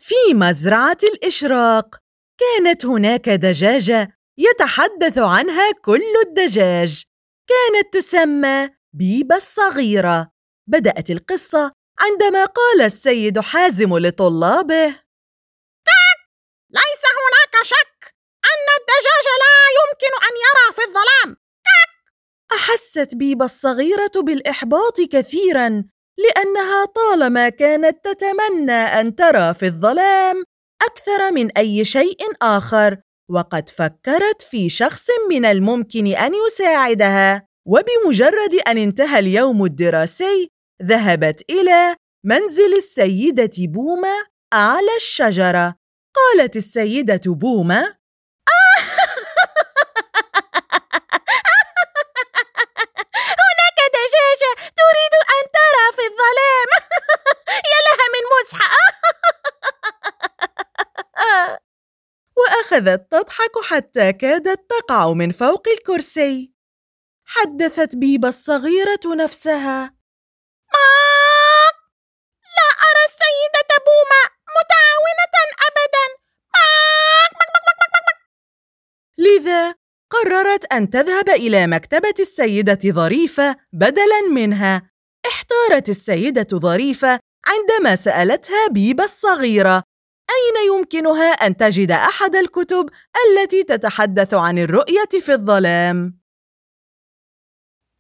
في مزرعة الإشراق كانت هناك دجاجة يتحدث عنها كل الدجاج. كانت تسمى بيبة الصغيرة. بدأت القصة عندما قال السيد حازم لطلابه: ليس هناك شك أن الدجاج لا يمكن أن يرى في الظلام. أحست بيبة الصغيرة بالإحباط كثيراً، لأنها طالما كانت تتمنى أن ترى في الظلام أكثر من أي شيء آخر، وقد فكرت في شخص من الممكن أن يساعدها. وبمجرد أن انتهى اليوم الدراسي، ذهبت إلى منزل السيدة بومة أعلى الشجرة. قالت السيدة بومة: هناك دجاجة تريد أن ترى في الظلام. يا لها من مزحة. وأخذت تضحك حتى كادت تقع من فوق الكرسي. حدثت بيبة الصغيرة نفسها: لا أرى السيدة بومة متعاونة أبداً. لذا قررت أن تذهب إلى مكتبة السيدة ظريفة بدلاً منها. احتارت السيدة ظريفة عندما سألتها بيبة الصغيرة أين يمكنها أن تجد أحد الكتب التي تتحدث عن الرؤية في الظلام.